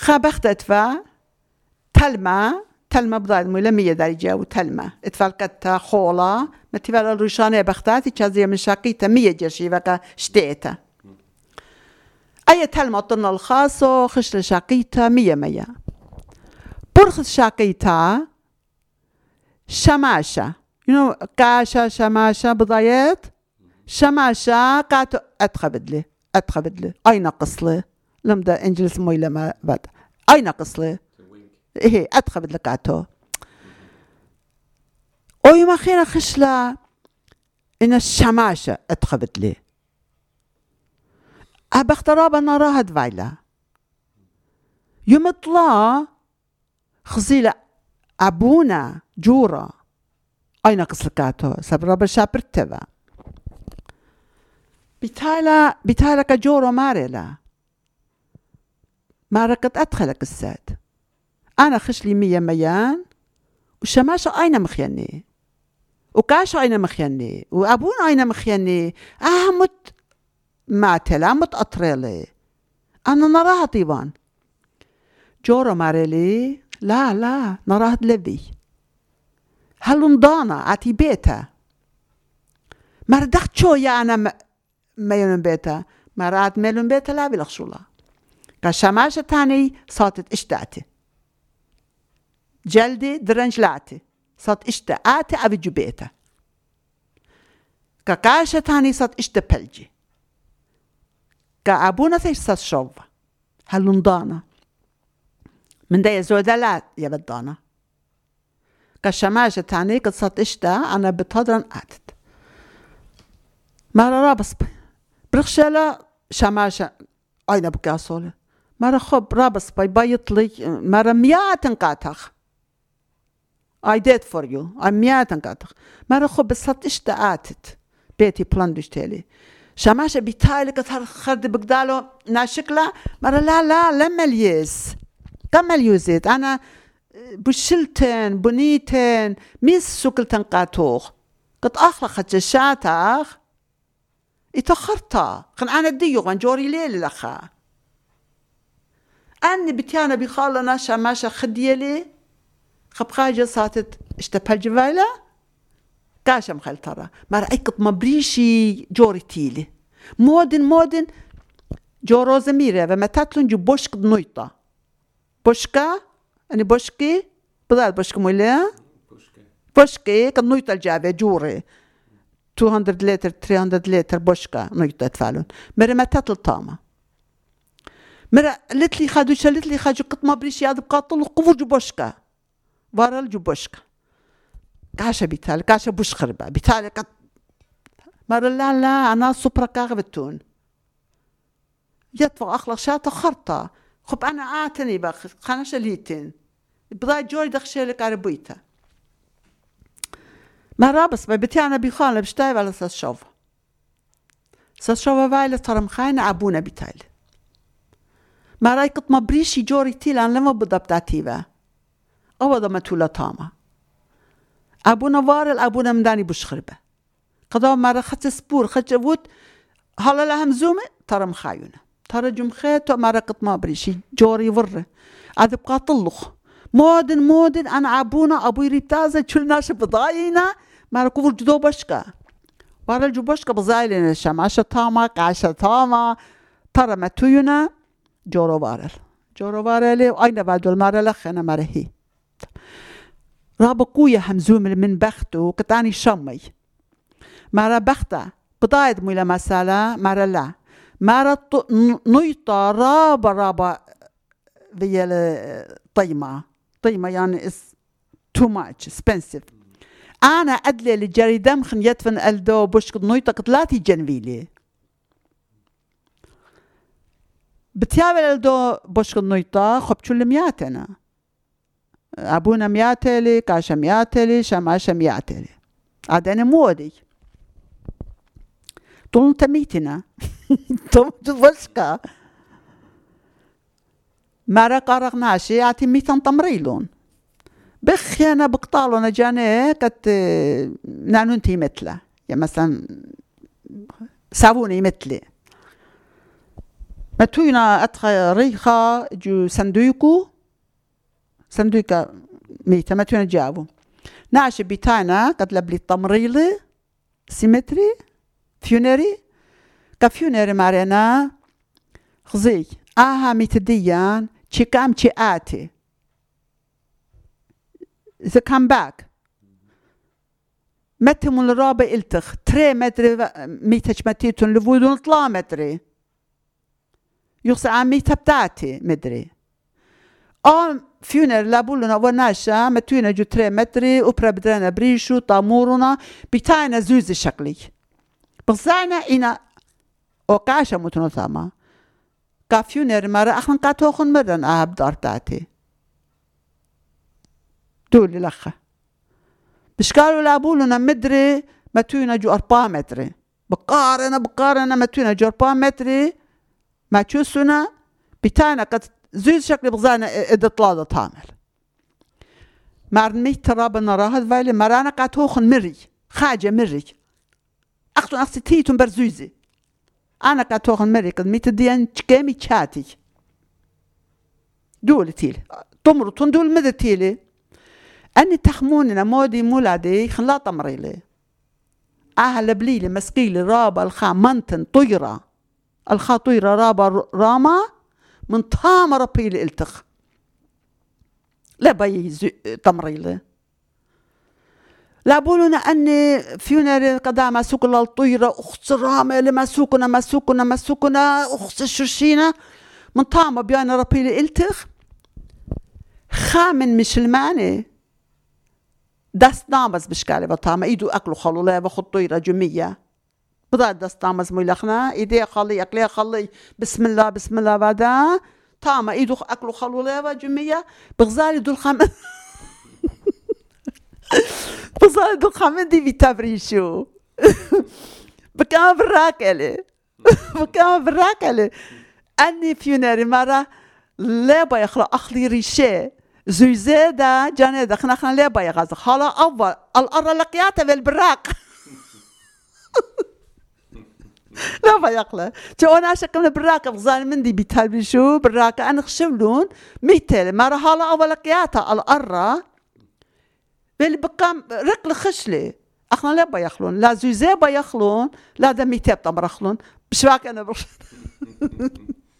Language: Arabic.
خابخت اتفا تلمة بضاد ملمية درجة وتلمة اتفالكتها خولا ما تفعل الرشانة بختاتي كازي من شاقيتا 100 جرشي بقى شتيتا أي تلمة طلنا الخاصة خشل شاقيتا 100 برخص شاقيتا شماشة كاشا شماشة بضايات شماشة قاتو أتخبد لي أي نقص لي لمدا إنجلس مويلة ما بعد أي نقص لي إيه أتخبد لك قاتو أوي ما خينا خشلة إن الشماشة أتخبد لي أبخترابا نراها دفايلة يوم طلع خزيلة أبونا جورا أي نقص لكاتو سبرابا شابرتبا بتالا كجورو ماريلا ماركت أدخلك الساد أنا خشلي 100 ميان وشماشة أين مخيني وكاشة أين مخيني وأبونا أين مخيني مت ماتلا مت أطريلي أنا نراها طيبان جورو ماريلي لا نراها دلبي هل نضانا عتي بيتا مردخت شو يا أنا ميلون بيتا مرات ميلون بيتا لا بلخشولا كشماشة تاني صوتت اشتاتي جلدي درنجلاتي صوت اشتاتي أبي جبيتا كاشة تاني صوت اشتبلجي كأبونا ثيش صوت شوفا هل نضانا من دي زودلات يا بدانا كشماشة تاني قد صوت اشتا أنا بتهدرن آتت مرة رابس برخشالة شماشة أين بكاسولة مرة خب رابس بيطلي مرة 100 قاتخ I did for you 100 قاتخ مرة خب بصوت اشتا آتت بيتي بلاندش تالي شماشة بيتالي كتر خرد بقدالو ناشكلا مرة لا لما اليز كم اليوزيت أنا بشلتن بنيتن ميس سوكلتن قاتوخ قد أخلقت جشاتاخ اتأخرتا خن أنا ديو جوري ليلي لخا أني بتيانا بخالنا شماشة خديلي خبخاجة صاتت اشتبال جفايلة كاشا مخال ترى ما رأيكت مبريشي جوري تيلي مودن جورو زميرة وما تاتلون جو بوشك دنويطة بوشكا أني بوشكي بضال بوشك مولا بوشكي قد نويطة الجابة جوري 200 لتر 300 لتر بوشكا نويطة تفعلون مرة ما تاتل طامة مرة لتلي خادو قط ما بريش ياد بقاطل وقفو جو بوشكا وارل جو بوشكا كاشا بيتالي كاشا بوش خربا بيتالي قط مرة لا أنا سوبرا كاغبتون يطفى أخلق شاطة خرطة خب أنا آتني بخ خانش ليتين بضاي جوري دخشيلك عربيتا ما رابس بتيانا بيخالنا بشتايب على ساس شوفا فايلة ترى مخاينة أبونا بيتالي ما رايكت ما بريشي جوري تيلان لما بضبطاتيبا أو ضا متولة طامة أبونا وارل أبونا مداني بشخربة قضاء مرة خدت سبور خدت جبوت هلا لها مزومة ترى مخاينة ترى جمخيت وما قط ما بريشي جوري ورة عاد بقى طلخ مودن أنا أبونا أبوي ريبتازة شلناش بضاينا ما ركوفر جدو بشكا وارا الجو بشكا بضايلين الشماشة طامة قاشة طامة ترى متوينا جورو بارل وأين بعد المرة لخنا مرهي رابقويا همزوم من بختو قطاني شمي مرة بختة بضايد مولا مسالة مرة لا مرة نيطة رابا ذي طيمة يعني is too much expensive أنا أدلي لجاري دمخن يدفن ألدو بوشك نيطة قتلاتي جنبيلي بتيابل ألدو بوشك نيطة خبشو المياتنا أبونا مياتلي كاشا مياتلي شماشا مياتلي عدنا مودي طول تميتنا طول بوشكا مرة قارغناشي يعطي 200 تمريلون بخي أنا بقطالو نجاني كت نانونتي مثله يعني مثلا سابوني مثلي متوينا أتخا ريخا جو صندوقة ميتة متوينا جابو نعش بيتانا قد لبلي التمريلي سيمتري فيونري كفيونري مارينا خزي ميتديان تشيكام تشياتي إذا كان باك متى من الرابع التخ 3 متر ميتش متيتون لفودون 3 متري يقصى ميتا بتاعتي مدري فيونر لابولنا وناشا متوينا جو 3 متري وبرا بدرنا بريشو طامورنا بتاعنا زوز الشكلي بصعنا إنا وكاشا متنوثاما كافيونر مرة أخن قاتوخن مرة بدار تاعتي دولي لخا بشكالو لابولنا مدري متوينا جو 4 متري بقارنا متوينا جو 4 متري ما تشوسنا بتاعنا قد زوز شكل بغزانا إدطلادة تامل مارنمي ترابنا راهد فايلي مرانا قاتوخن مري خاجة مري أختون أختي تيتون برزوزي أنا قاتوخن مري قد ميت ديان تشكامي تشاتي دول تيلي تمرطون دول مدى تيلي أني تخموننا مودي مولادي خلا تمريلي لبليلي مسقيلي رابا الخا منتن طيرة الخا طيرة رابا راما من طام ربيلي التخ لا باي تمريلي لا بولنا أني فيونر قدام سوكنا الطيرة أخت رامة لما سوكنا أخت الشرشينة من طام بيانا ربيلي التخ خامن مشلماني دست نامز بشكالي بطامة إيدو أكلو خلو لا بخطو رجمية بضاد دست نامز ميلخنا إيدي خلي أكلي خلي بسم الله بعدا طامة إيدو أكلو خلو لا رجمية بغزالي دول بغزالي دول خامن دي بيتابريشو بكام براكلي أني فيوناري مرة لا بيخلق أخلي ريشي زوزادة جانيدة خنا لا بيغاز خلا أول الأرى لقياته بالبراق لا بيقله جو أنا شكلنا براق بغزال مندي بيتالبي شو براق أنا خشبلون ميتل مرة هلا أول لقياته الأرى بالبقام رقل خشلي أخنا لا بيخلون لا زوزة بيخلون لا ده ميتاب تمرخلون بشواك أنا